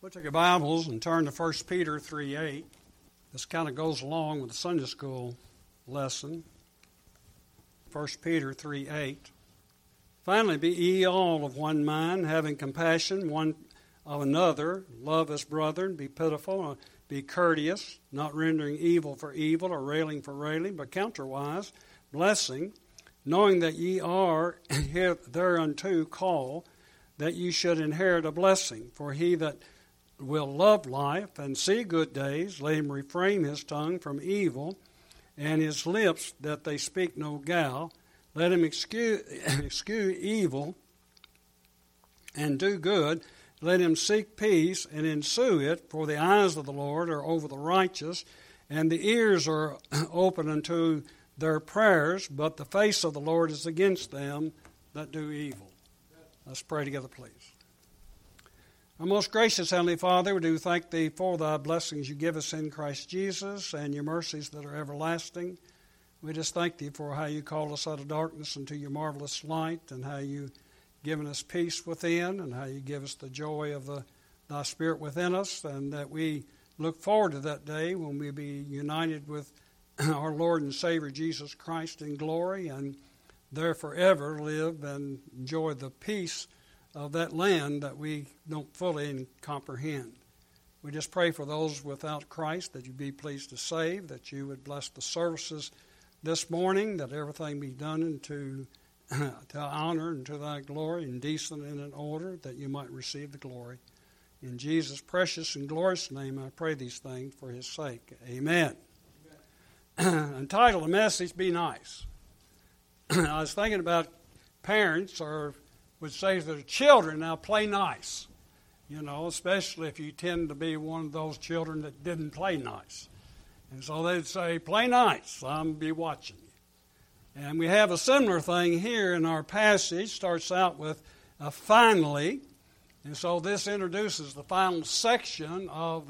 We'll take your Bibles and turn to 1 Peter 3:8. This kind of goes along with the Sunday school lesson. 1 Peter 3:8. Finally, be ye all of one mind, having compassion one of another. Love as brethren, be pitiful, be courteous, not rendering evil for evil or railing for railing, but counterwise, blessing, knowing that ye are thereunto called, that ye should inherit a blessing. For he that will love life and see good days, let him refrain his tongue from evil, and his lips that they speak no guile. Let him eschew evil and do good. Let him seek peace and ensue it. For the eyes of the Lord are over the righteous, and the ears are open unto their prayers, but the face of the Lord is against them that do evil. Let's pray together, please. Our most gracious Heavenly Father, we do thank Thee for Thy blessings you give us in Christ Jesus and your mercies that are everlasting. We just thank Thee for how you called us out of darkness into your marvelous light, and how you given us peace within, and how you give us the joy of Thy Spirit within us, and that we look forward to that day when we be united with our Lord and Savior Jesus Christ in glory, and there forever live and enjoy the peace of that land that we don't fully comprehend. We just pray for those without Christ that you be pleased to save, that you would bless the services this morning, that everything be done to honor and to thy glory, and decent and in order, that you might receive the glory. In Jesus' precious and glorious name I pray these things for his sake. Amen. Entitled the message, Be Nice. I was thinking about parents would say to their children, now play nice. You know, especially if you tend to be one of those children that didn't play nice. And so they'd say, play nice, I'm going to be watching you. And we have a similar thing here in our passage. Starts out with a finally. And so this introduces the final section of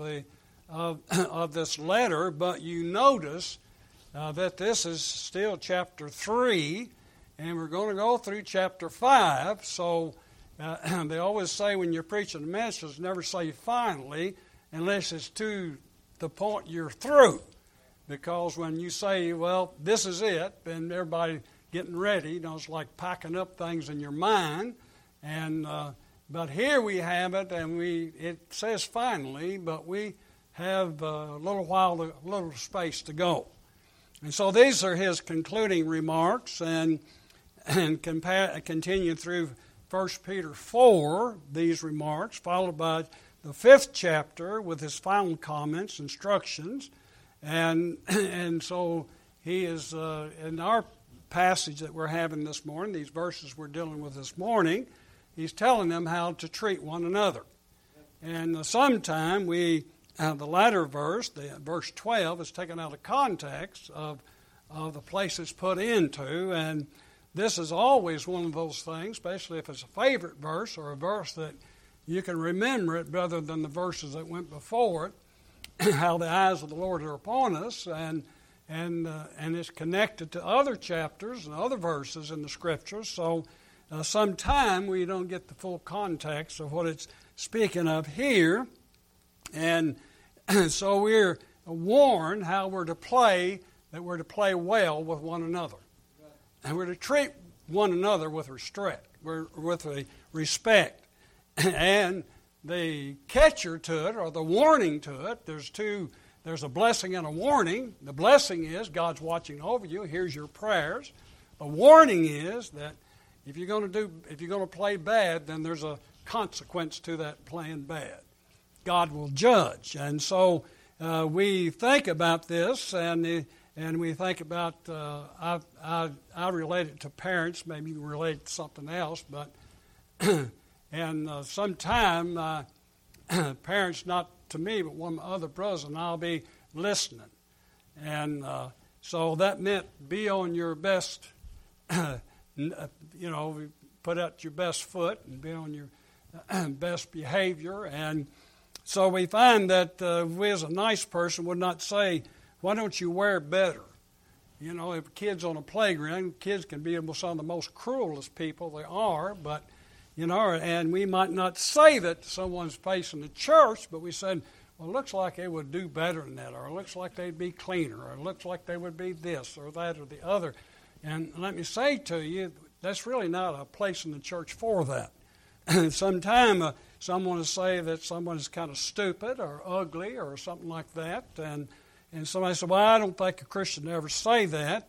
this letter. But you notice that this is still chapter 3. And we're going to go through chapter 5. So they always say when you're preaching a message, never say finally unless it's to the point you're through. Because when you say, well, this is it, then everybody getting ready, it's like packing up things in your mind. And but here we have it, and it says finally, but we have a little space to go. And so these are his concluding remarks, and continue through 1 Peter 4, these remarks, followed by the 5th chapter with his final comments, instructions. And so he is, in our passage that we're having this morning, these verses we're dealing with this morning, he's telling them how to treat one another. And sometime the latter verse, verse 12, is taken out of context of the place it's put into, and this is always one of those things, especially if it's a favorite verse or a verse that you can remember it rather than the verses that went before it, how the eyes of the Lord are upon us, and it's connected to other chapters and other verses in the Scriptures. So sometime we don't get the full context of what it's speaking of here, and so we're warned how we're to play well with one another. And we're to treat one another with respect. And the catcher to it, or the warning to it, there's a blessing and a warning. The blessing is God's watching over you. Here's your prayers. The warning is that if you're going to play bad, then there's a consequence to that playing bad. God will judge. And so we think about this, and we think about, I relate it to parents, maybe you relate it to something else, but, and sometime parents, not to me, but one of my other brothers, and I'll be listening. And so that meant be on your best, put out your best foot and be on your best behavior. And so we find that we as a nice person would not say, why don't you wear better? If kids on a playground, kids can be some of the most cruelest people they are, but, and we might not say that to someone's face in the church, but we said, well, it looks like they would do better than that, or it looks like they'd be cleaner, or it looks like they would be this or that or the other. And let me say to you, that's really not a place in the church for that. Sometimes someone will say that someone is kind of stupid or ugly or something like that, and somebody said, well, I don't think a Christian ever say that,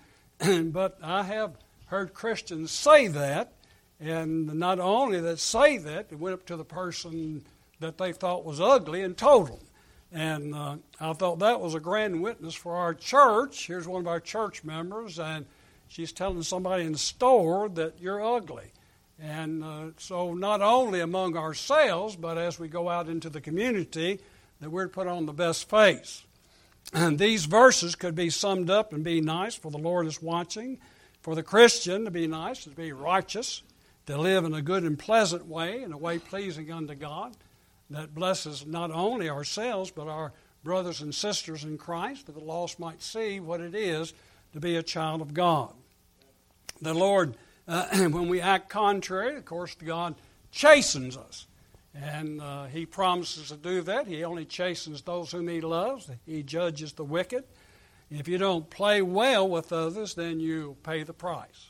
but I have heard Christians say that, and not only that say that, they went up to the person that they thought was ugly and told them. And I thought that was a grand witness for our church. Here's one of our church members, and she's telling somebody in the store that you're ugly. And so not only among ourselves, but as we go out into the community, that we're to put on the best face. And these verses could be summed up and be nice, for the Lord is watching. For the Christian to be nice, to be righteous, to live in a good and pleasant way, in a way pleasing unto God, that blesses not only ourselves, but our brothers and sisters in Christ, that the lost might see what it is to be a child of God. The Lord, when we act contrary, of course, God chastens us. And He promises to do that. He only chastens those whom He loves. He judges the wicked. If you don't play well with others, then you pay the price.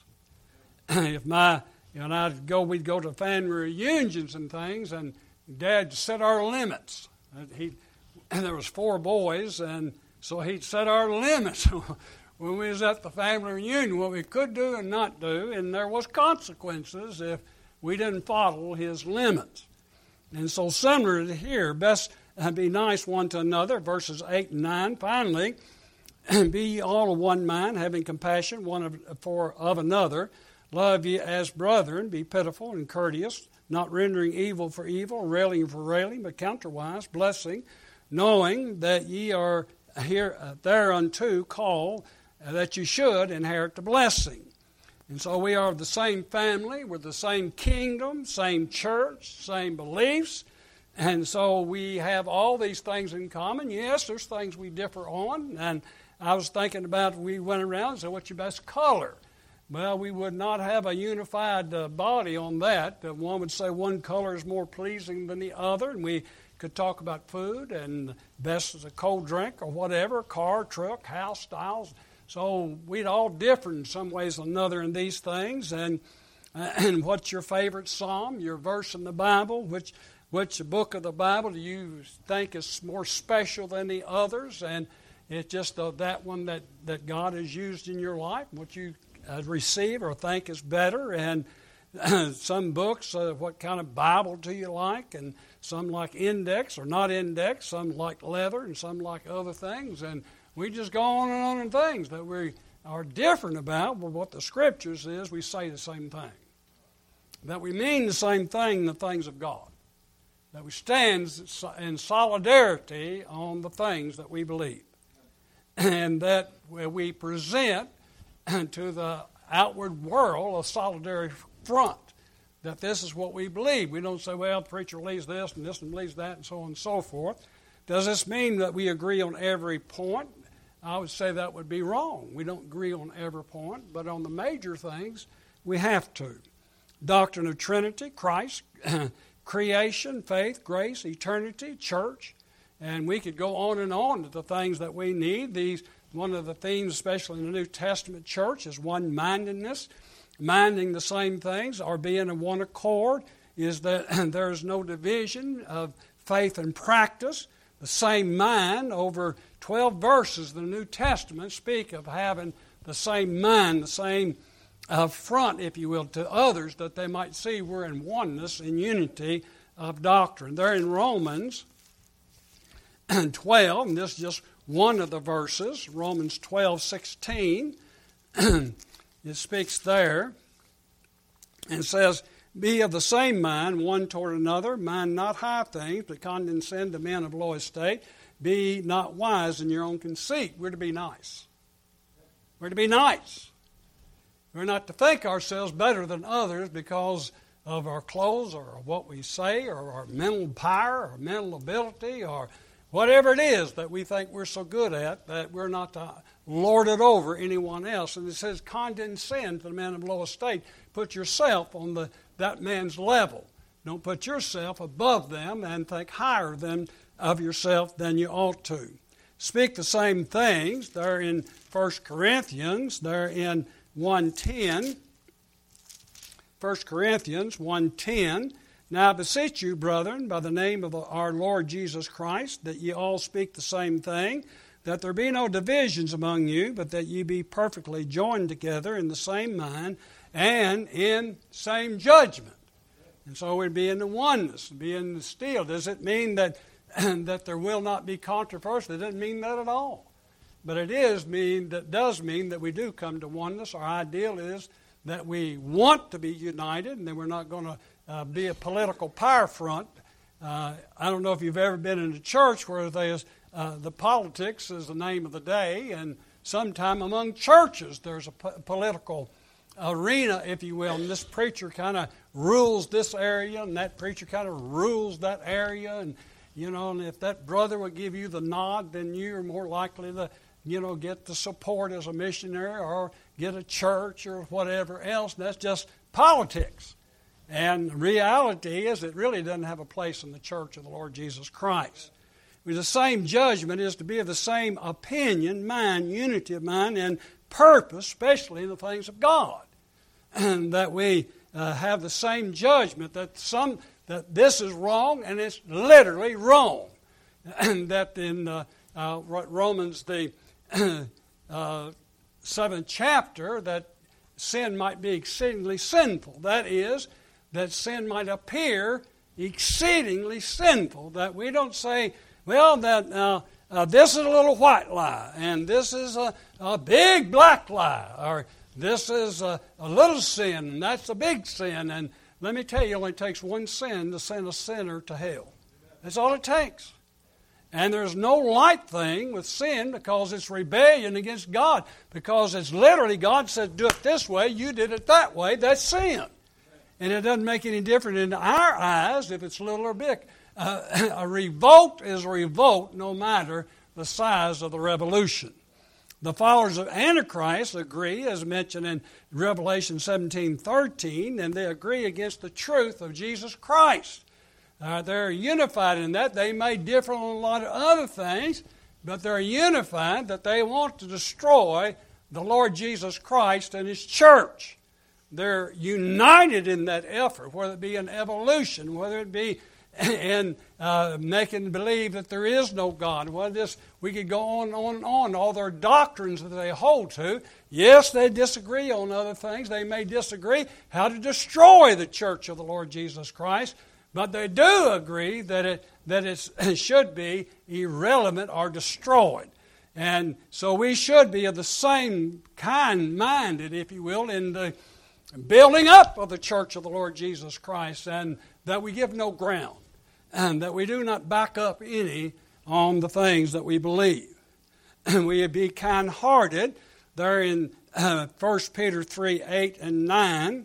If we'd go to family reunions and things, and Dad set our limits. There was 4 boys, and so he'd set our limits when we was at the family reunion, what we could do and not do, and there was consequences if we didn't follow his limits. And so similar to here, best be nice one to another, verses 8 and 9. Finally, be ye all of one mind, having compassion one of another. Love ye as brethren, be pitiful and courteous, not rendering evil for evil, railing for railing, but counterwise blessing, knowing that ye are here thereunto called, that you should inherit the blessing. And so we are of the same family, we're the same kingdom, same church, same beliefs, and so we have all these things in common. Yes, there's things we differ on, and I was thinking about, we went around and said, what's your best color? Well, we would not have a unified body on that. One would say one color is more pleasing than the other, and we could talk about food, and best is a cold drink or whatever, car, truck, house styles. So we'd all differ in some ways or another in these things. And what's your favorite psalm, your verse in the Bible? Which book of the Bible do you think is more special than the others? And it's just that one that God has used in your life, what you receive or think is better. And some books, what kind of Bible do you like? And some like index or not index, some like leather, and some like other things. And we just go on and on in things that we are different about, but what the Scriptures is, we say the same thing. That we mean the same thing in the things of God. That we stand in solidarity on the things that we believe. And that we present to the outward world a solidary front. That this is what we believe. We don't say, well, the preacher believes this and this one believes that and so on and so forth. Does this mean that we agree on every point? I would say that would be wrong. We don't agree on every point, but on the major things, we have to. Doctrine of Trinity, Christ, creation, faith, grace, eternity, church, and we could go on to the things that we need. One of the themes, especially in the New Testament church, is one-mindedness, minding the same things, or being in one accord, is that there is no division of faith and practice. The same mind, over 12 verses in the New Testament speak of having the same mind, the same front, if you will, to others, that they might see we're in oneness and unity of doctrine. They're in Romans 12, and this is just one of the verses, Romans 12:16. It speaks there and says, be of the same mind, one toward another, mind not high things, but condescend to men of low estate. Be not wise in your own conceit. We're to be nice. We're to be nice. We're not to think ourselves better than others because of our clothes or what we say or our mental power or mental ability or whatever it is that we think we're so good at, that we're not to lord it over anyone else. And it says, condescend to the man of low estate. Put yourself on that man's level. Don't put yourself above them and think higher of yourself than you ought to. Speak the same things. They're in 1 Corinthians. They're in 1:10. 1 Corinthians 1:10. Now I beseech you, brethren, by the name of our Lord Jesus Christ, that ye all speak the same thing, that there be no divisions among you, but that ye be perfectly joined together in the same mind and in same judgment. And so we'd be in the oneness, be in the steel. Does it mean that there will not be controversy? It doesn't mean that at all. But it does mean that we do come to oneness. Our ideal is that we want to be united, and that we're not going to be a political power front. I don't know if you've ever been in a church where there's the politics is the name of the day, and sometime among churches there's a political arena, if you will, and this preacher kind of rules this area, and that preacher kind of rules that area, and and if that brother will give you the nod, then you're more likely to get the support as a missionary or get a church or whatever else. That's just politics. And the reality is it really doesn't have a place in the church of the Lord Jesus Christ. With the same judgment is to be of the same opinion, mind, unity of mind, and purpose, especially in the things of God. And that we have the same judgment, that this is wrong and it's literally wrong. And that in Romans, the 7th chapter, that sin might be exceedingly sinful. That is, that sin might appear exceedingly sinful. That we don't say, well, that this is a little white lie, and this is a big black lie, or this is a little sin, and that's a big sin. And let me tell you, it only takes one sin to send a sinner to hell. That's all it takes. And there's no light thing with sin because it's rebellion against God. Because it's literally, God said, do it this way, you did it that way, that's sin. And it doesn't make any difference in our eyes if it's little or big. A revolt is a revolt no matter the size of the revolution. The followers of Antichrist agree, as mentioned in Revelation 17:13, and they agree against the truth of Jesus Christ. They're unified in that. They may differ on a lot of other things, but they're unified that they want to destroy the Lord Jesus Christ and His church. They're united in that effort, whether it be in evolution, whether it be in making believe that there is no God. We could go on and on and on. All their doctrines that they hold to, yes, they disagree on other things. They may disagree how to destroy the church of the Lord Jesus Christ, but they do agree that it should be irrelevant or destroyed. And so we should be of the same kind minded, if you will, in the building up of the church of the Lord Jesus Christ, and that we give no ground, and that we do not back up any on the things that we believe. And we be kind-hearted. There in 1 Peter 3, 8 and 9.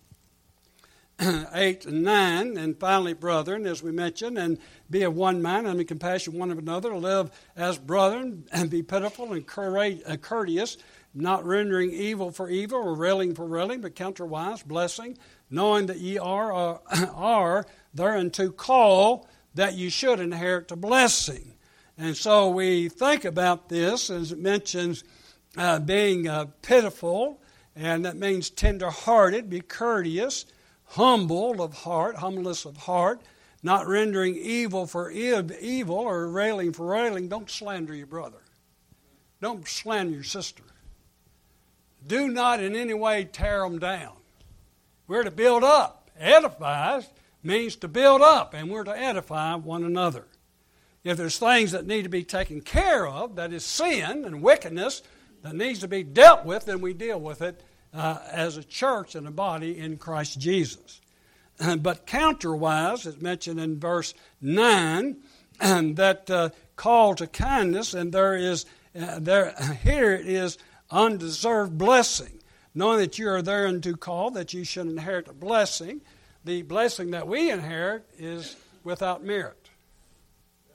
8 and 9, and finally, brethren, as we mentioned, and be of one mind, and be compassionate one of another, live as brethren, and be pitiful and courteous, not rendering evil for evil or railing for railing, but counterwise blessing, knowing that ye are thereunto called, that ye should inherit the blessing. And so we think about this as it mentions being pitiful, and that means tender-hearted, be courteous, humble of heart, humbleness of heart, not rendering evil for evil or railing for railing. Don't slander your brother. Don't slander your sister. Do not in any way tear them down. We're to build up. Edify means to build up, and we're to edify one another. If there's things that need to be taken care of, that is sin and wickedness that needs to be dealt with, then we deal with it as a church and a body in Christ Jesus. But counterwise, as mentioned in verse 9, that call to kindness, and here it is undeserved blessing, knowing that you are thereunto called, that you should inherit a blessing. The blessing that we inherit is without merit.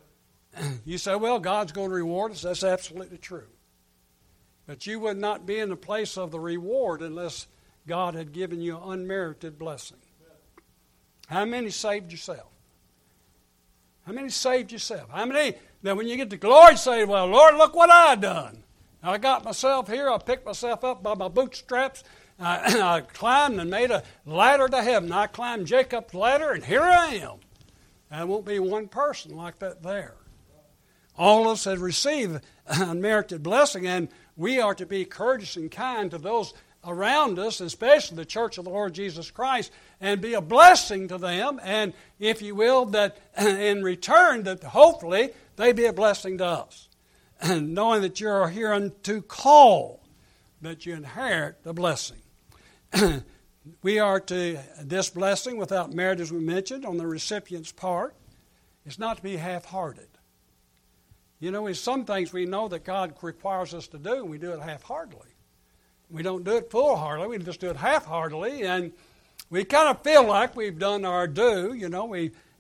You say, well, God's going to reward us. That's absolutely true. But you would not be in the place of the reward unless God had given you an unmerited blessing. How many saved yourself? How many saved yourself? How many, now when you get to glory, say, well, Lord, look what I done. I got myself here. I picked myself up by my bootstraps. I climbed and made a ladder to heaven. I climbed Jacob's ladder, and here I am. There won't be one person like that there. All of us have received unmerited blessing, and we are to be courteous and kind to those around us, especially the church of the Lord Jesus Christ, and be a blessing to them, and if you will, that in return, that hopefully they be a blessing to us. And knowing that you're here unto call, that you inherit the blessing. We are to, this blessing without merit, as we mentioned, on the recipient's part, is not to be half-hearted. You know, there's some things we know that God requires us to do, and we do it half-heartedly. We don't do it full-heartedly, we just do it half-heartedly, and we kind of feel like we've done our due. You know,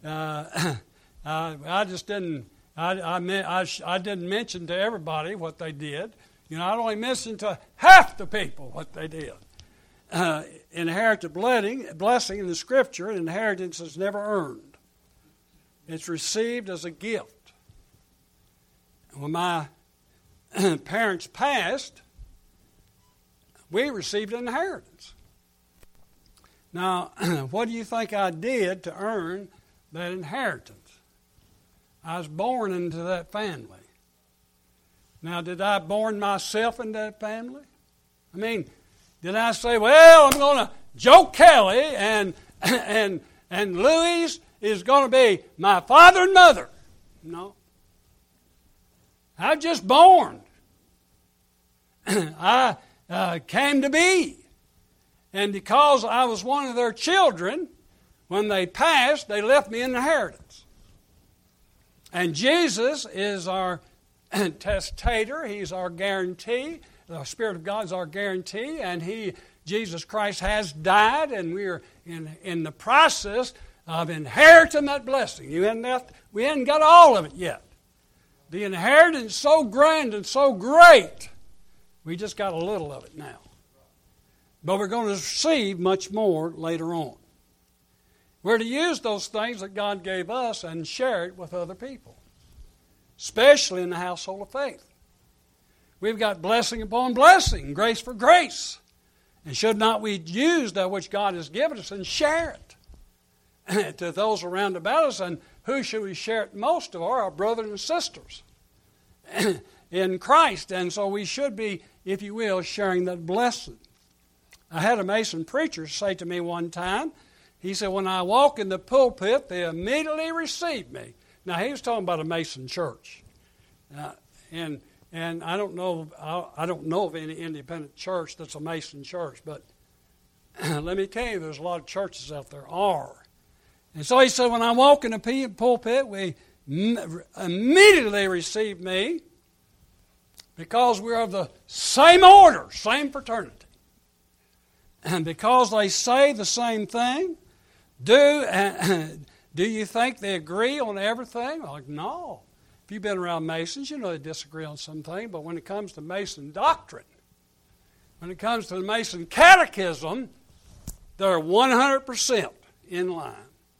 I just didn't, I didn't mention to everybody what they did. You know, I only mentioned to half the people what they did. Inherited blessing in the Scripture, inheritance is never earned. It's received as a gift. When my parents passed, we received an inheritance. Now, what do you think I did to earn that inheritance? I was born into that family. Now, did I born myself into that family? I mean, did I say, well, I'm going to, Joe Kelly and Louise is going to be my father and mother? No. I was just born. I came to be. And because I was one of their children, when they passed, they left me an inheritance. And Jesus is our testator. He's our guarantee. The Spirit of God is our guarantee. And Jesus Christ has died, and we are in the process of inheriting that blessing. We hadn't got all of it yet. The inheritance is so grand and so great, we just got a little of it now. But we're going to receive much more later on. We're to use those things that God gave us and share it with other people, especially in the household of faith. We've got blessing upon blessing, grace for grace. And should not we use that which God has given us and share it to those around about us? And who should we share it most of? Our brothers and sisters in Christ. And so we should be, if you will, sharing that blessing. I had a Mason preacher say to me one time, he said, when I walk in the pulpit, they immediately receive me. Now, he was talking about a Mason church. And I don't know of any independent church that's a Mason church, but let me tell you, there's a lot of churches out there are. And so he said, when I walk in the pulpit, we immediately receive me because we're of the same order, same fraternity. And because they say the same thing, do you think they agree on everything? Like, no. If you've been around Masons, you know they disagree on some things. But when it comes to Mason doctrine, when it comes to the Mason catechism, they're 100% in line.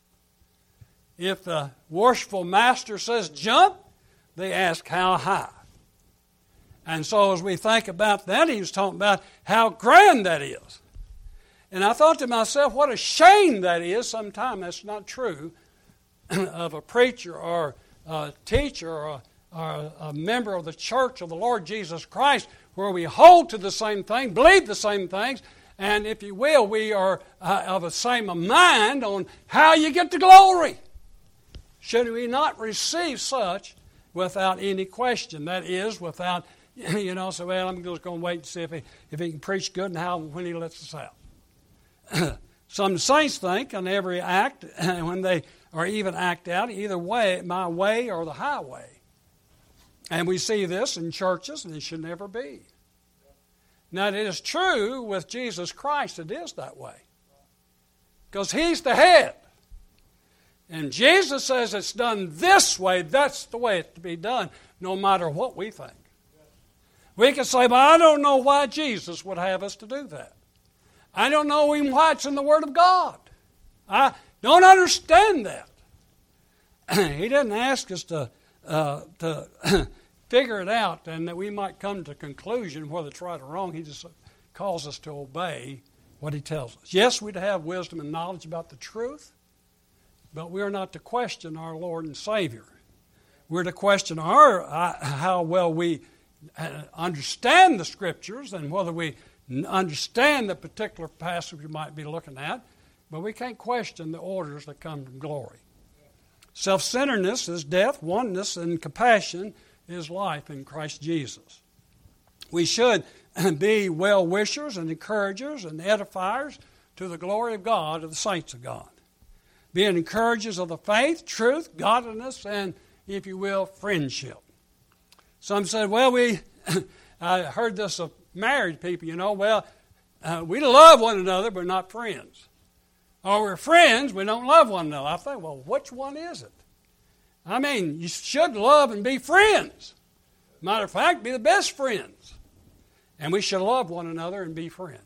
If the worshipful master says jump, they ask how high. And so as we think about that, he was talking about how grand that is. And I thought to myself, what a shame that is. Sometimes that's not true of a preacher or a teacher or a member of the church of the Lord Jesus Christ, where we hold to the same thing, believe the same things, and if you will, we are of the same mind on how you get to glory. Should we not receive such without any question? That is, without, say, well, I'm just going to wait and see if he can preach good and when he lets us out. Some saints think on every act, when they or even act out, either way, my way or the highway. And we see this in churches, and it should never be. Now, it is true with Jesus Christ, it is that way. Because He's the head. And Jesus says it's done this way, that's the way it's to be done, no matter what we think. We can say, but I don't know why Jesus would have us to do that. I don't know even why it's in the Word of God. I don't understand that. He didn't ask us to figure it out and that we might come to a conclusion whether it's right or wrong. He just calls us to obey what He tells us. Yes, we're to have wisdom and knowledge about the truth, but we are not to question our Lord and Savior. We're to question how well we understand the Scriptures and whether we understand the particular passage we might be looking at, but we can't question the orders that come from glory. Self-centeredness is death, oneness and compassion is life in Christ Jesus. We should be well-wishers and encouragers and edifiers to the glory of God, of the saints of God. Being encouragers of the faith, truth, godliness, and, if you will, friendship. Some said, well, I heard this of married people, we love one another, but not friends. Or we're friends, we don't love one another. I think, well, which one is it? I mean, you should love and be friends. Matter of fact, be the best friends. And we should love one another and be friends.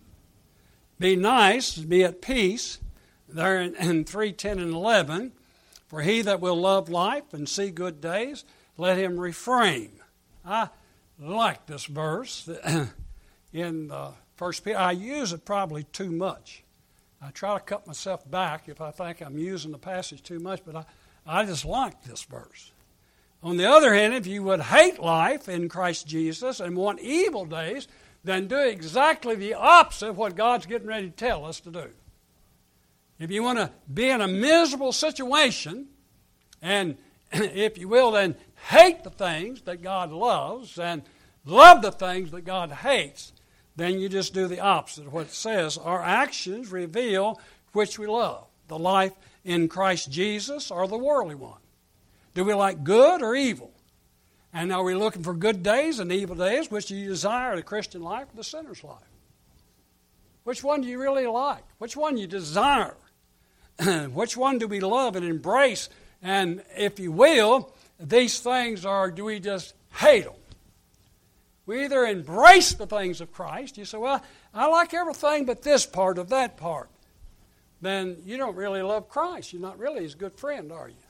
Be nice, be at peace. There in 3:10 and 11, for he that will love life and see good days, let him refrain. I like this verse in 1 Peter. I use it probably too much. I try to cut myself back if I think I'm using the passage too much, but I just like this verse. On the other hand, if you would hate life in Christ Jesus and want evil days, then do exactly the opposite of what God's getting ready to tell us to do. If you want to be in a miserable situation, and if you will, then hate the things that God loves and love the things that God hates, then you just do the opposite of what it says. Our actions reveal which we love, the life in Christ Jesus or the worldly one. Do we like good or evil? And are we looking for good days and evil days? Which do you desire, the Christian life or the sinner's life? Which one do you really like? Which one do you desire? Which one do we love and embrace? And if you will, these things are, do we just hate them? We either embrace the things of Christ. You say, well, I like everything but this part of that part. Then you don't really love Christ. You're not really his good friend, are you?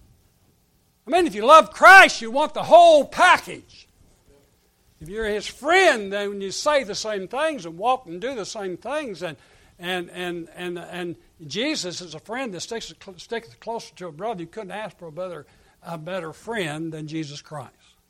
I mean, if you love Christ, you want the whole package. If you're his friend, then when you say the same things and walk and do the same things, and Jesus is a friend that sticks closer to a brother, you couldn't ask for a better friend than Jesus Christ.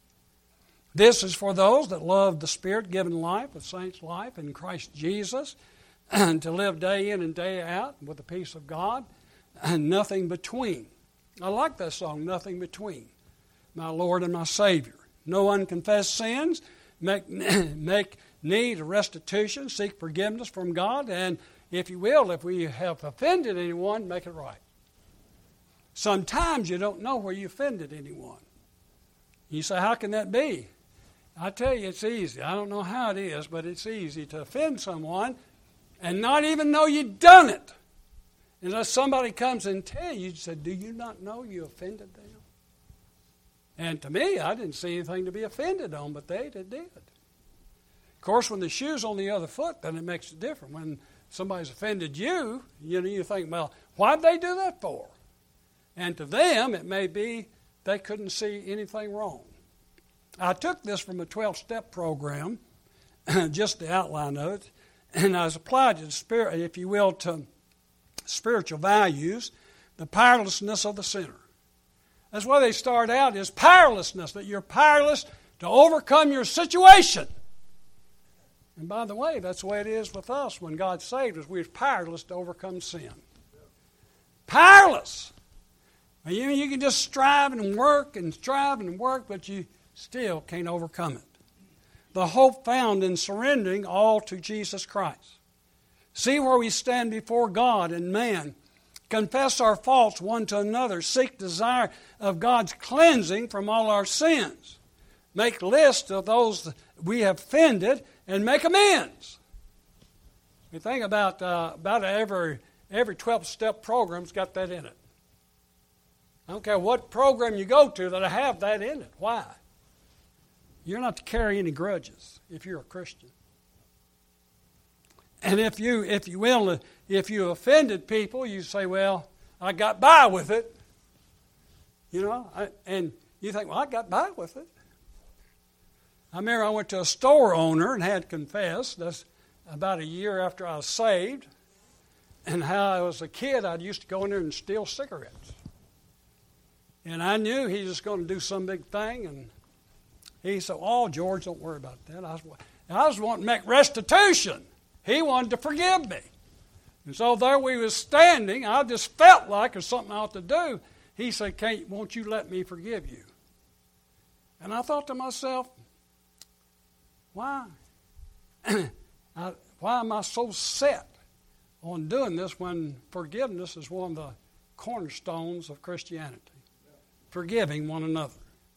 This is for those that love the Spirit-given life, the saint's life in Christ Jesus, and to live day in and day out with the peace of God, and nothing between. I like that song, Nothing Between, my Lord and my Savior. No unconfessed sins, make need of restitution, seek forgiveness from God, and if you will, if we have offended anyone, make it right. Sometimes you don't know where you offended anyone. You say, how can that be? I tell you, it's easy. I don't know how it is, but it's easy to offend someone and not even know you've done it. Unless somebody comes and tells you, say, do you not know you offended them? And to me, I didn't see anything to be offended on, but they did. Of course, when the shoe's on the other foot, then it makes it different. When somebody's offended you, you think, well, why'd they do that for? And to them, it may be they couldn't see anything wrong. I took this from a 12-step program, just the outline of it, and I was applied to the spirit, if you will, to spiritual values, the powerlessness of the sinner. That's why they start out is powerlessness, that you're powerless to overcome your situation. And by the way, that's the way it is with us when God saved us. We're powerless to overcome sin. Powerless. You can just strive and work, but you still can't overcome it. The hope found in surrendering all to Jesus Christ. See where we stand before God and man. Confess our faults one to another. Seek desire of God's cleansing from all our sins. Make lists of those that we have offended and make amends. We think about every 12-step program's got that in it. I don't care what program you go to that'll have that in it. Why? You're not to carry any grudges if you're a Christian. And if you offended people, you say, well, I got by with it. And you think, well, I got by with it. I remember I went to a store owner and had confessed. That's about a year after I was saved. And how I was a kid, I used to go in there and steal cigarettes. And I knew he was going to do some big thing. And he said, oh, George, don't worry about that. I was wanting to make restitution. He wanted to forgive me. And so there we was standing. I just felt like there's something I ought to do. He said, won't you let me forgive you? And I thought to myself, why? Why am I so set on doing this when forgiveness is one of the cornerstones of Christianity? Forgiving one another.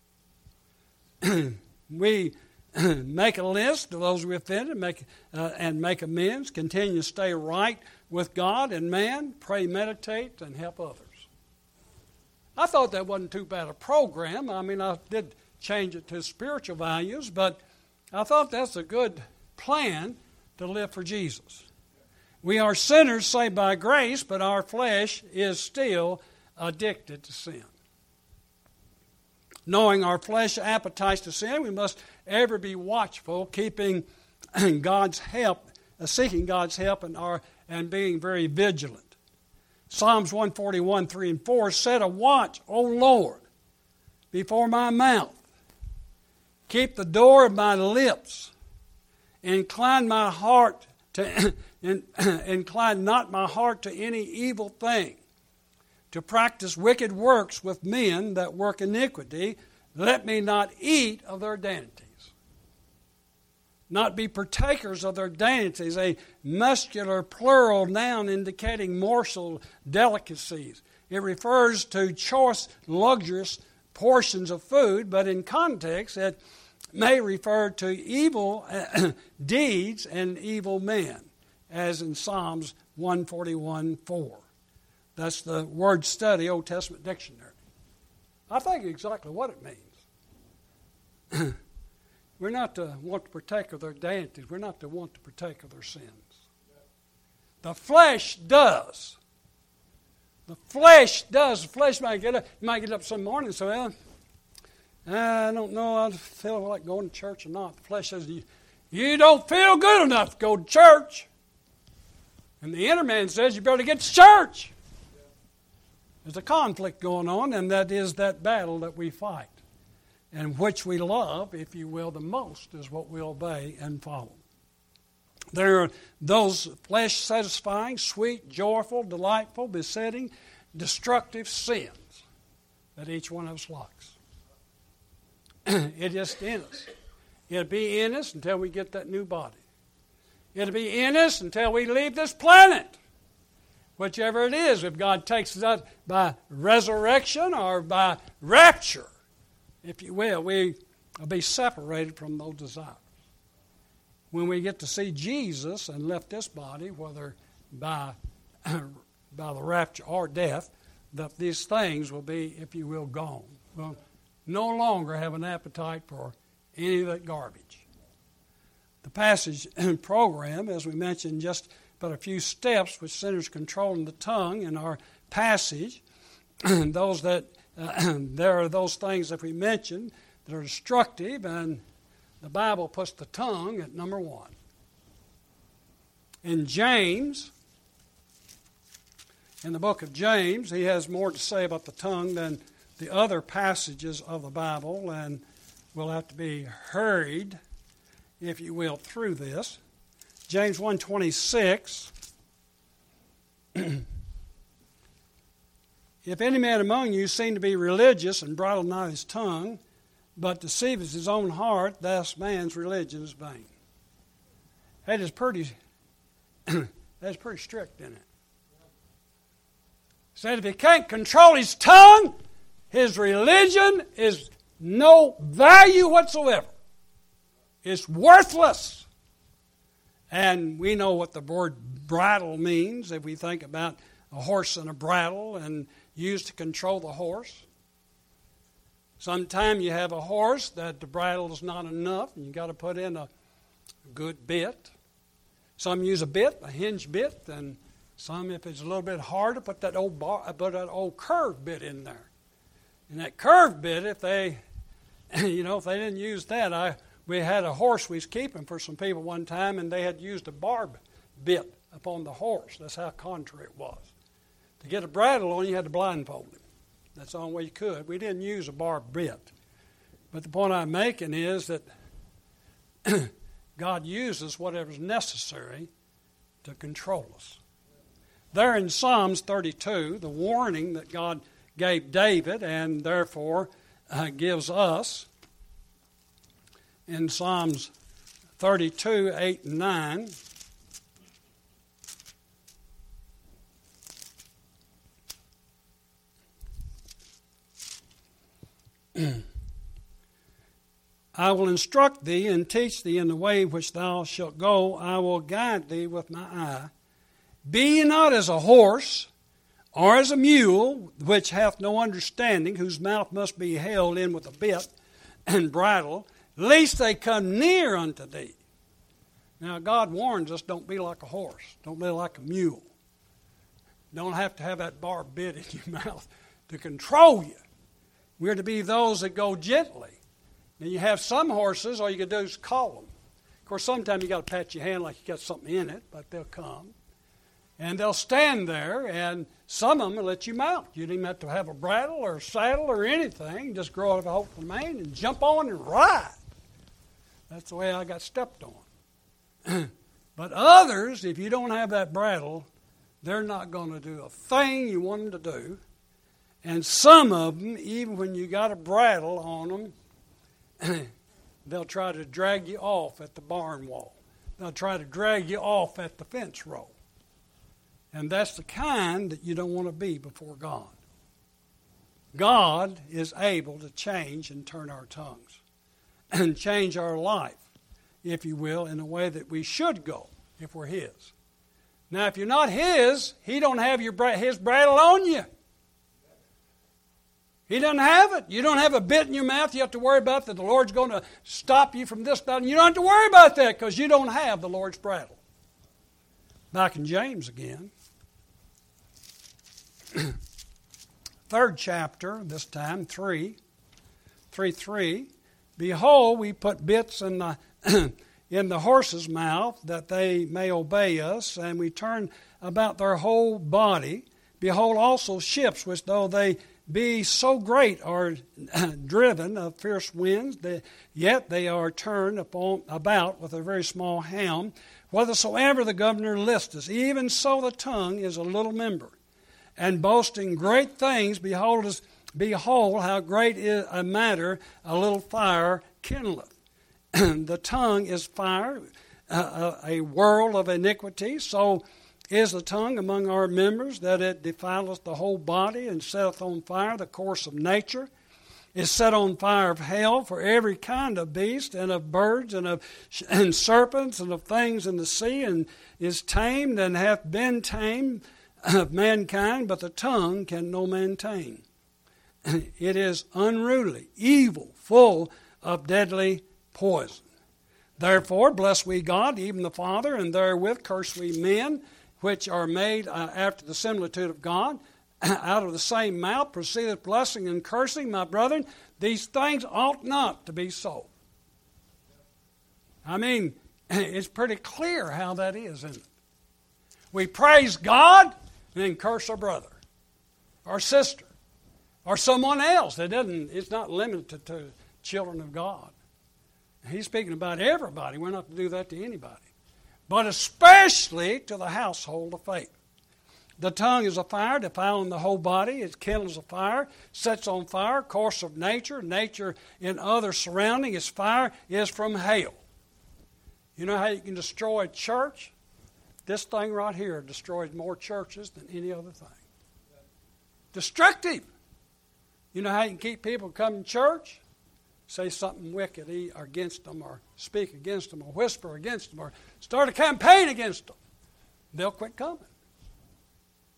We make a list of those we offended, and make amends, continue to stay right with God and man, pray, meditate, and help others. I thought that wasn't too bad a program. I mean, I did change it to spiritual values, but I thought that's a good plan to live for Jesus. We are sinners saved by grace, but our flesh is still addicted to sin. Knowing our flesh appetites to sin, we must ever be watchful, keeping God's help, seeking God's help, and being very vigilant. Psalms 141, 3 and 4, set a watch, O Lord, before my mouth. Keep the door of my lips. Incline not my heart to any evil thing. To practice wicked works with men that work iniquity, let me not eat of their dainties. Not be partakers of their dainties, a muscular plural noun indicating morsel delicacies. It refers to choice, luxurious portions of food, but in context it may refer to evil deeds and evil men, as in Psalms 141:4. That's the word study, Old Testament dictionary. I think exactly what it means. We're not to want to partake of their dainties. We're not to want to partake of their sins. The flesh does. The flesh does. The flesh might get up. You might get up some morning and say, well, I don't know. I feel like going to church or not. The flesh says, you don't feel good enough to go to church. And the inner man says, you better get to church. There's a conflict going on, and that is that battle that we fight. And which we love, if you will, the most is what we obey and follow. There are those flesh-satisfying, sweet, joyful, delightful, besetting, destructive sins that each one of us likes. It's just in us. It'll be in us until we get that new body. It'll be in us until we leave this planet. Whichever it is, if God takes us out by resurrection or by rapture, if you will, we will be separated from those desires. When we get to see Jesus and left this body, whether by the rapture or death, that these things will be, if you will, gone. We'll no longer have an appetite for any of that garbage. The passage program, as we mentioned, just but a few steps which centers controlling the tongue in our passage. Those that there are those things that we mentioned that are destructive, and the Bible puts the tongue at number 1. In James, in the book of James, he has more to say about the tongue than the other passages of the Bible, and we'll have to be hurried, if you will, through this. James 1:26. If any man among you seem to be religious and bridle not his tongue, but deceiveth his own heart, thus man's religion is vain. That is pretty strict, isn't it? Said if he can't control his tongue, his religion is no value whatsoever. It's worthless. And we know what the word bridle means if we think about a horse and a bridle, and used to control the horse. Sometimes you have a horse that the bridle is not enough, and you got to put in a good bit. Some use a bit, a hinge bit, and some, if it's a little bit harder, put that old curved bit in there. And that curved bit, if they didn't use that, we had a horse we was keeping for some people one time, and they had used a barb bit upon the horse. That's how contrary it was. To get a bridle on, you had to blindfold him. That's the only way you could. We didn't use a barbed bit. But the point I'm making is that God uses whatever's necessary to control us. There in Psalms 32, the warning that God gave David and therefore gives us in Psalms 32, 8 and 9. I will instruct thee and teach thee in the way which thou shalt go. I will guide thee with my eye. Be ye not as a horse, or as a mule, which hath no understanding, whose mouth must be held in with a bit and bridle, lest they come near unto thee. Now, God warns us, don't be like a horse. Don't be like a mule. Don't have to have that barbed bit in your mouth to control you. We're to be those that go gently. Now, you have some horses, all you can do is call them. Of course, sometimes you got to pat your hand like you got something in it, but they'll come. And they'll stand there, and some of them will let you mount. You don't even have to have a bridle or a saddle or anything. Just grow out a hold of the mane and jump on and ride. That's the way I got stepped on. But others, if you don't have that bridle, they're not going to do a thing you want them to do. And some of them, even when you got a bridle on them, they'll try to drag you off at the barn wall. They'll try to drag you off at the fence row. And that's the kind that you don't want to be before God. God is able to change and turn our tongues and change our life, if you will, in a way that we should go if we're His. Now, if you're not His, He don't have His bridle on you. He doesn't have it. You don't have a bit in your mouth you have to worry about that the Lord's going to stop you from this, that. And you don't have to worry about that because you don't have the Lord's bridle. Back in James again. 3rd chapter, this time, 3:3. Behold, we put bits in the horse's mouth that they may obey us, and we turn about their whole body. Behold, also ships, which though they be so great are driven of fierce winds, yet they are turned about with a very small helm, whithersoever the governor listeth. Even so the tongue is a little member, and boasting great things, behold how great is a matter a little fire kindleth. The tongue is fire, a world of iniquity. So is the tongue among our members, that it defileth the whole body, and setteth on fire the course of nature, is set on fire of hell for every kind of beast, and of birds, and serpents, and of things in the sea, and is tamed, and hath been tamed of mankind, but the tongue can no man tame. It is unruly, evil, full of deadly poison. Therefore bless we God, even the Father, and therewith curse we men, which are made after the similitude of God. Out of the same mouth proceedeth blessing and cursing. My brethren, these things ought not to be so. I mean, it's pretty clear how that is, isn't it? We praise God and then curse our brother, our sister, or someone else. It's not limited to children of God. He's speaking about everybody. We're not to do that to anybody. But especially to the household of faith. The tongue is a fire, defiling the whole body. It kindles a fire, sets on fire, course of nature. Nature in other surrounding is fire, is from hell. You know how you can destroy a church? This thing right here destroys more churches than any other thing. Destructive. You know how you can keep people coming to church? Say something wicked against them, or speak against them, or whisper against them, or start a campaign against them. They'll quit coming.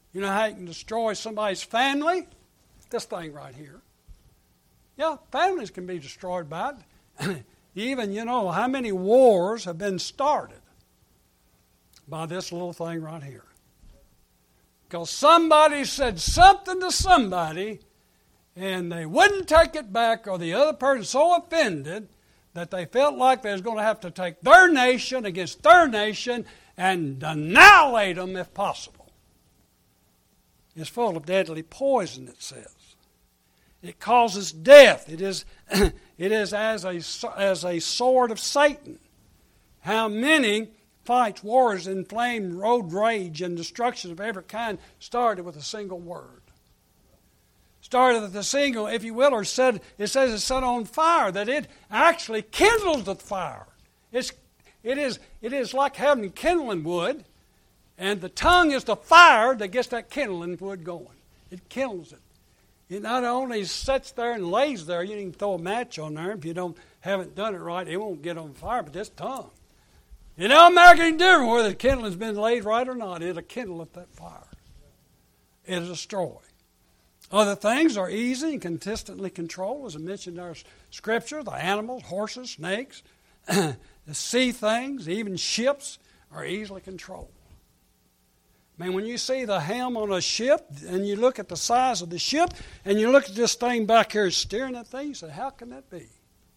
You know how you can destroy somebody's family? This thing right here. Yeah, families can be destroyed by it. Even, how many wars have been started by this little thing right here. Because somebody said something to somebody, and they wouldn't take it back, or the other person so offended that they felt like they was going to have to take their nation against their nation and annihilate them if possible. It's full of deadly poison, it says. It causes death. It is as a sword of Satan. How many fights, wars, inflamed road rage, and destruction of every kind started with a single word. Started with a single, if you will, or it says it's set on fire, that it actually kindles the fire. It is like having kindling wood, and the tongue is the fire that gets that kindling wood going. It kindles it. It not only sits there and lays there, you can throw a match on there. If you haven't done it right, it won't get on fire, but this tongue. It don't make any difference whether the kindling's been laid right or not. It'll kindle up that fire. It'll destroy. Other things are easy and consistently controlled, as I mentioned in our scripture. The animals, horses, snakes, the sea things, even ships are easily controlled. Man, when you see the helm on a ship and you look at the size of the ship and you look at this thing back here steering that thing, you say, how can that be?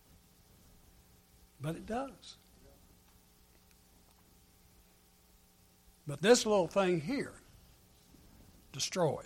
But it does. But this little thing here destroys.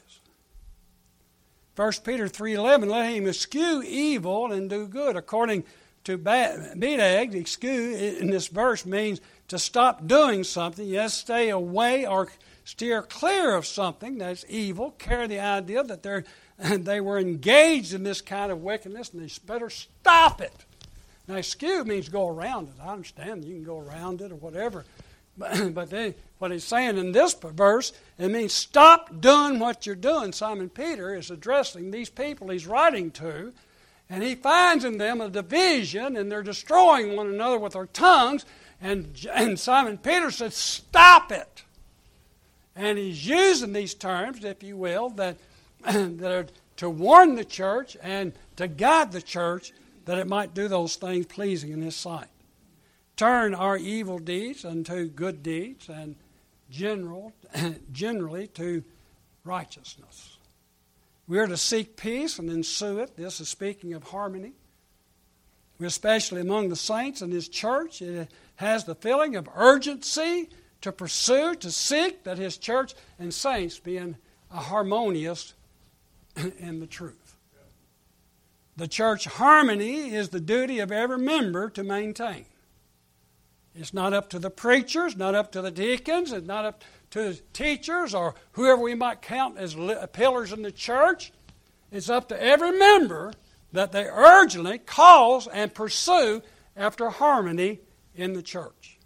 1 Peter 3:11, let him eschew evil and do good. According to Bedag, eschew in this verse means to stop doing something. Yes, stay away or steer clear of something that's evil. Carry the idea that they were engaged in this kind of wickedness and they better stop it. Now, eschew means go around it. I understand you can go around it or whatever. But what he's saying in this verse, it means stop doing what you're doing. Simon Peter is addressing these people he's writing to, and he finds in them a division, and they're destroying one another with their tongues, and Simon Peter said, stop it. And he's using these terms, if you will, that are to warn the church and to guide the church that it might do those things pleasing in his sight. Turn our evil deeds unto good deeds, and generally to righteousness. We are to seek peace and ensue it. This is speaking of harmony. Especially among the saints in his church, it has the feeling of urgency to pursue, to seek that his church and saints be harmonious in the truth. The church harmony is the duty of every member to maintain. It's not up to the preachers, not up to the deacons, it's not up to the teachers or whoever we might count as pillars in the church. It's up to every member that they urgently cause and pursue after harmony in the church.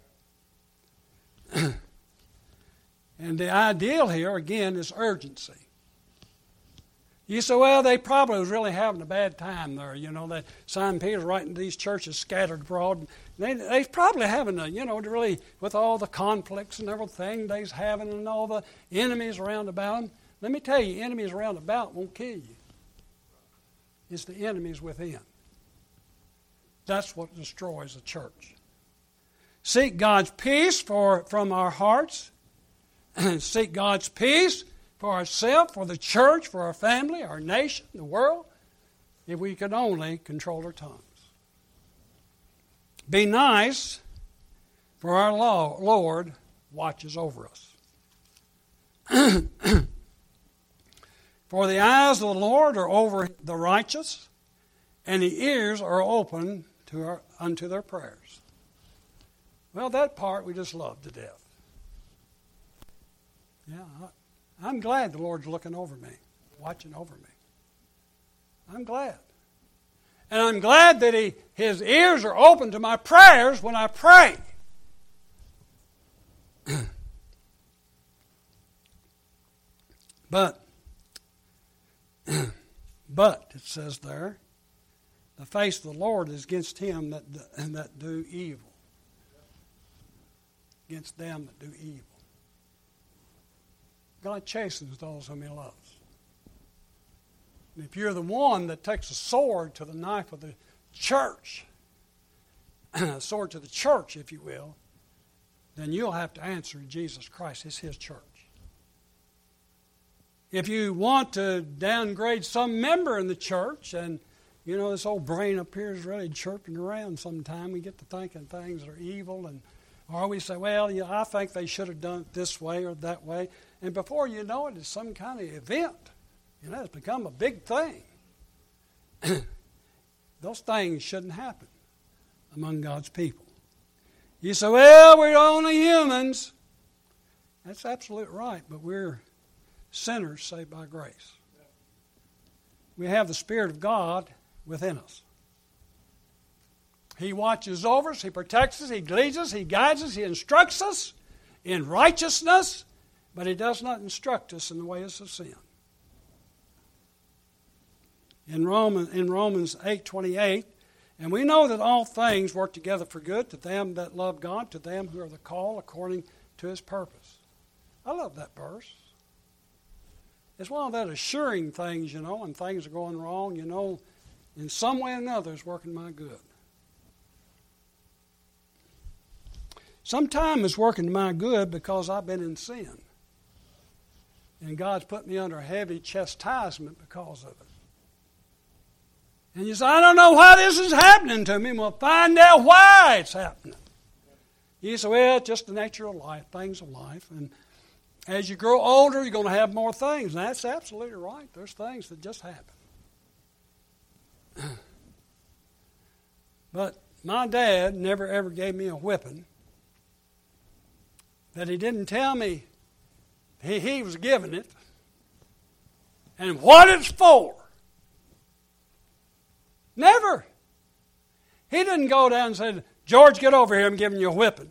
And the ideal here, again, is urgency. You say, well, they probably was really having a bad time there. That Simon Peter's writing to these churches scattered abroad. They's probably having really, with all the conflicts and everything they's having and all the enemies around about them. Let me tell you, enemies around about won't kill you. It's the enemies within. That's what destroys the church. Seek God's peace from our hearts. Seek God's peace for ourselves, for the church, for our family, our nation, the world, if we could only control our tongues. Be nice, for our Lord watches over us. For the eyes of the Lord are over the righteous, and the ears are open unto their prayers. Well, that part we just love to death. Yeah, I'm glad the Lord's looking over me, watching over me. I'm glad. And I'm glad that His ears are open to my prayers when I pray. But it says there, the face of the Lord is against him that do evil. Against them that do evil. God chastens those whom He loves. And if you're the one that takes a sword to the knife of the church, a sword to the church, if you will, then you'll have to answer Jesus Christ. It's His church. If you want to downgrade some member in the church, and you know, this old brain up here is really chirping around sometime. We get to thinking things are evil, or we say, well, you know, I think they should have done it this way or that way. And before you know it, it's some kind of event. You know, it's become a big thing. Those things shouldn't happen among God's people. You say, well, we're only humans. That's absolutely right, but we're sinners saved by grace. We have the Spirit of God within us. He watches over us, He protects us, He leads us, He guides us, He instructs us in righteousness, but He does not instruct us in the ways of sin. In Romans 8:28, and we know that all things work together for good to them that love God, to them who are the called according to His purpose. I love that verse. It's one of that assuring things, you know, when things are going wrong, you know, in some way or another it's working my good. Sometimes it's working my good because I've been in sin. And God's put me under a heavy chastisement because of it. And you say, I don't know why this is happening to me. Well, find out why it's happening. You say, well, it's just the nature of life, things of life. And as you grow older, you're going to have more things. And that's absolutely right. There's things that just happen. But my dad never ever gave me a whipping that he didn't tell me he was giving it and what it's for. Never. He didn't go down and say, George, get over here, I'm giving you a whipping.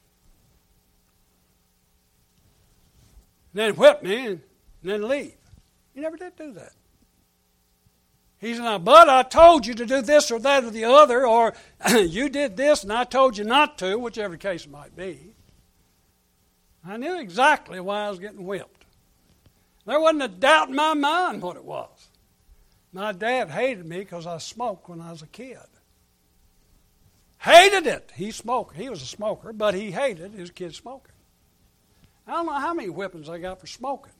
And then whip me and then leave. He never did do that. He said, now, Bud, I told you to do this or that or the other, or you did this and I told you not to, whichever case it might be. I knew exactly why I was getting whipped. There wasn't a doubt in my mind what it was. My dad hated me because I smoked when I was a kid. Hated it. He smoked. He was a smoker, but he hated his kid smoking. I don't know how many whippings I got for smoking.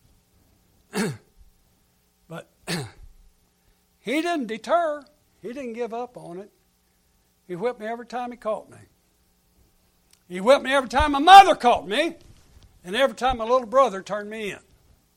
But he didn't deter. He didn't give up on it. He whipped me every time he caught me. He whipped me every time my mother caught me, and every time my little brother turned me in.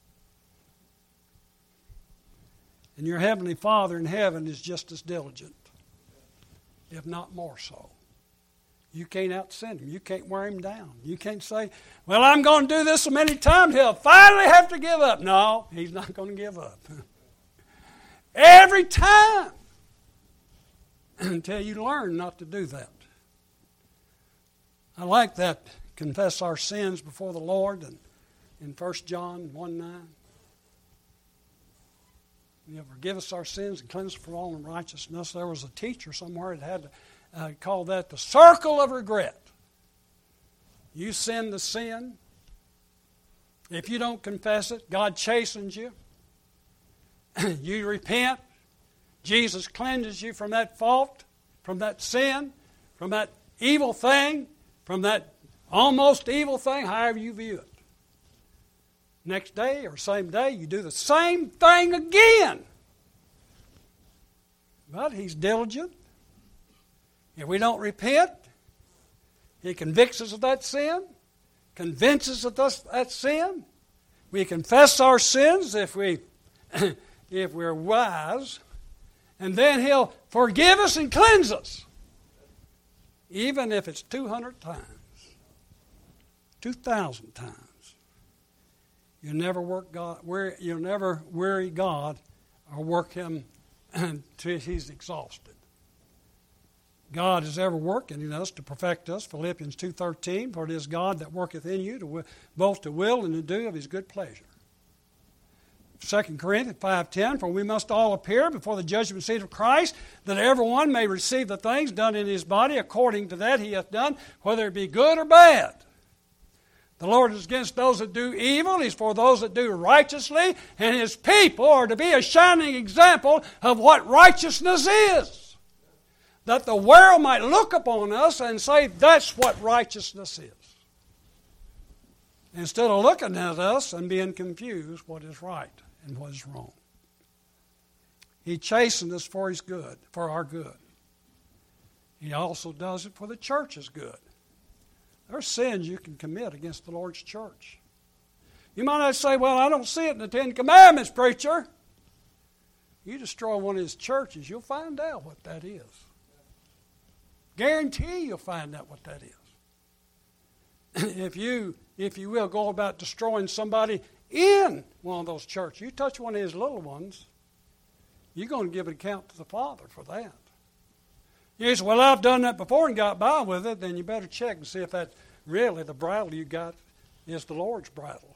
And your Heavenly Father in heaven is just as diligent, if not more so. You can't out-sin Him. You can't wear Him down. You can't say, well, I'm going to do this so many times, He'll finally have to give up. No, He's not going to give up. Every time. Until you learn not to do that. I like that, confess our sins before the Lord in 1 John 1:9. He'll forgive us our sins and cleanse us from all unrighteousness. There was a teacher somewhere that had called that the circle of regret. You sin the sin. If you don't confess it, God chastens you. You repent. Jesus cleanses you from that fault, from that sin, from that evil thing, from that almost evil thing, however you view it. Next day or same day, you do the same thing again. But He's diligent. If we don't repent, He convicts us of that sin, convinces us of that sin. We confess our sins if we're wise, and then He'll forgive us and cleanse us, even if it's 200 times, 2,000 times. You'll never weary God or work Him until He's exhausted. God is ever working in us to perfect us. Philippians 2:13, for it is God that worketh in you both to will and to do of His good pleasure. 2 Corinthians 5:10, for we must all appear before the judgment seat of Christ, that everyone may receive the things done in his body according to that he hath done, whether it be good or bad. The Lord is against those that do evil. He's for those that do righteously. And His people are to be a shining example of what righteousness is. That the world might look upon us and say, that's what righteousness is. Instead of looking at us and being confused what is right and what is wrong. He chastened us for His good, for our good. He also does it for the church's good. There are sins you can commit against the Lord's church. You might not say, well, I don't see it in the Ten Commandments, preacher. You destroy one of His churches, you'll find out what that is. Guarantee you'll find out what that is. If you will, go about destroying somebody in one of those churches. You touch one of His little ones, you're going to give an account to the Father for that. You say, well, I've done that before and got by with it. Then you better check and see if that really the bridle you got is the Lord's bridle.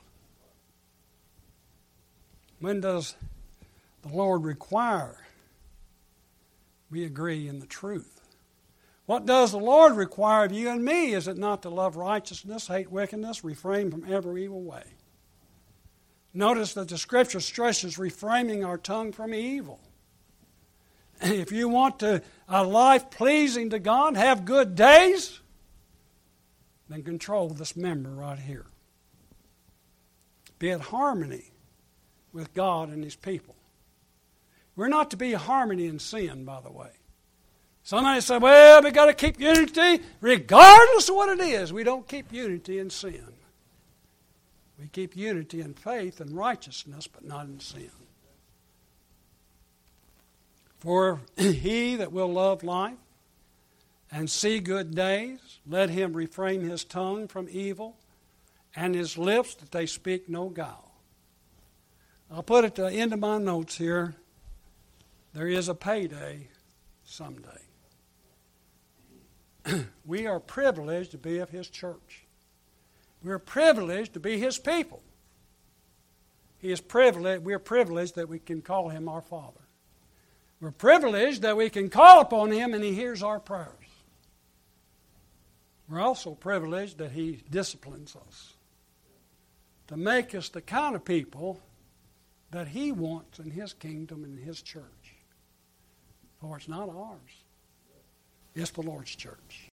When does the Lord require we agree in the truth? What does the Lord require of you and me? Is it not to love righteousness, hate wickedness, refrain from every evil way? Notice that the Scripture stresses refraining our tongue from evil. If you want a life pleasing to God, have good days, then control this member right here. Be in harmony with God and His people. We're not to be harmony in sin, by the way. Somebody say, well, we got to keep unity regardless of what it is. We don't keep unity in sin. We keep unity in faith and righteousness, but not in sin. For he that will love life and see good days, let him refrain his tongue from evil and his lips that they speak no guile. I'll put at the end of my notes here, there is a payday someday. We are privileged to be of His church. We're privileged to be His people. We are privileged that we can call Him our Father. We're privileged that we can call upon Him and He hears our prayers. We're also privileged that He disciplines us to make us the kind of people that He wants in His kingdom and His church. For it's not ours. It's the Lord's church.